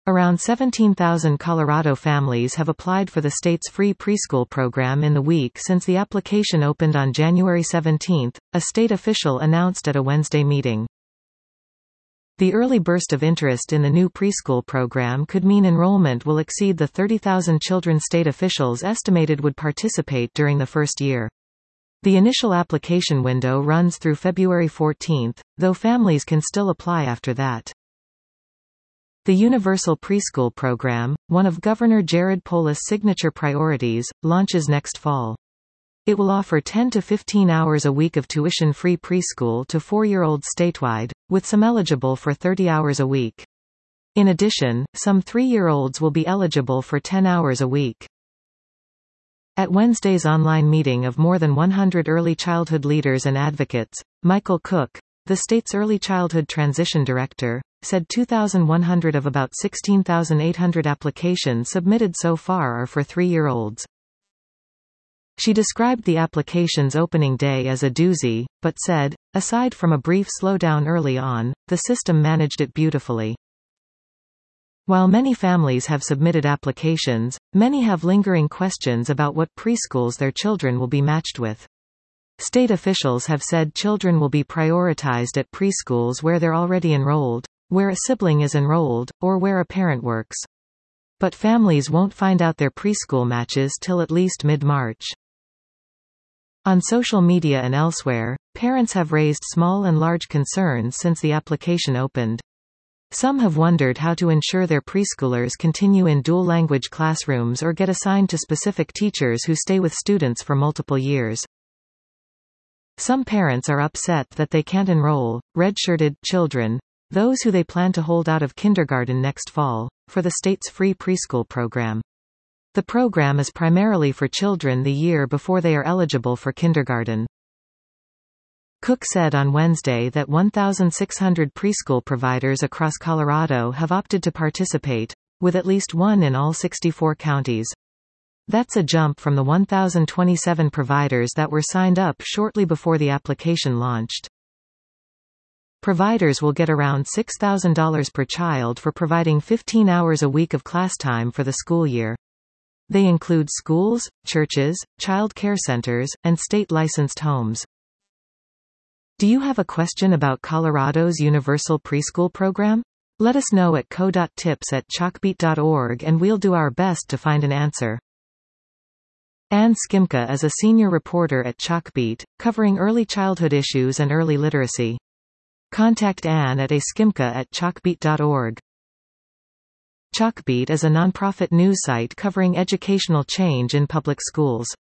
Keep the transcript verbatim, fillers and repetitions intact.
Around seventeen thousand Colorado families have applied for the state's free preschool program in the week since the application opened on January seventeenth, a state official announced at a Wednesday meeting. The early burst of interest in the new preschool program could mean enrollment will exceed the thirty thousand children state officials estimated would participate during the first year. The initial application window runs through February fourteenth, though families can still apply after that. The Universal Preschool Program, one of Governor Jared Polis' signature priorities, launches next fall. It will offer ten to fifteen hours a week of tuition-free preschool to four-year-olds statewide, with some eligible for thirty hours a week. In addition, some three-year-olds will be eligible for ten hours a week. At Wednesday's online meeting of more than one hundred early childhood leaders and advocates, Michael Cook, the state's early childhood transition director, said two thousand one hundred of about sixteen thousand eight hundred applications submitted so far are for three-year-olds. She described the application's opening day as a doozy, but said, aside from a brief slowdown early on, the system managed it beautifully. While many families have submitted applications, many have lingering questions about what preschools their children will be matched with. State officials have said children will be prioritized at preschools where they're already enrolled, where a sibling is enrolled, or where a parent works. But families won't find out their preschool matches till at least mid-March. On social media and elsewhere, parents have raised small and large concerns since the application opened. Some have wondered how to ensure their preschoolers continue in dual-language classrooms or get assigned to specific teachers who stay with students for multiple years. Some parents are upset that they can't enroll redshirted children, those who they plan to hold out of kindergarten next fall, for the state's free preschool program. The program is primarily for children the year before they are eligible for kindergarten. Cook said on Wednesday that one thousand six hundred preschool providers across Colorado have opted to participate, with at least one in all sixty-four counties. That's a jump from the one thousand twenty-seven providers that were signed up shortly before the application launched. Providers will get around six thousand dollars per child for providing fifteen hours a week of class time for the school year. They include schools, churches, child care centers, and state-licensed homes. Do you have a question about Colorado's Universal Preschool Program? Let us know at co dot tips at chalkbeat dot org and we'll do our best to find an answer. Ann Skimka is a senior reporter at Chalkbeat, covering early childhood issues and early literacy. Contact Ann at a skimka at chalkbeat dot org. Chalkbeat is a nonprofit news site covering educational change in public schools.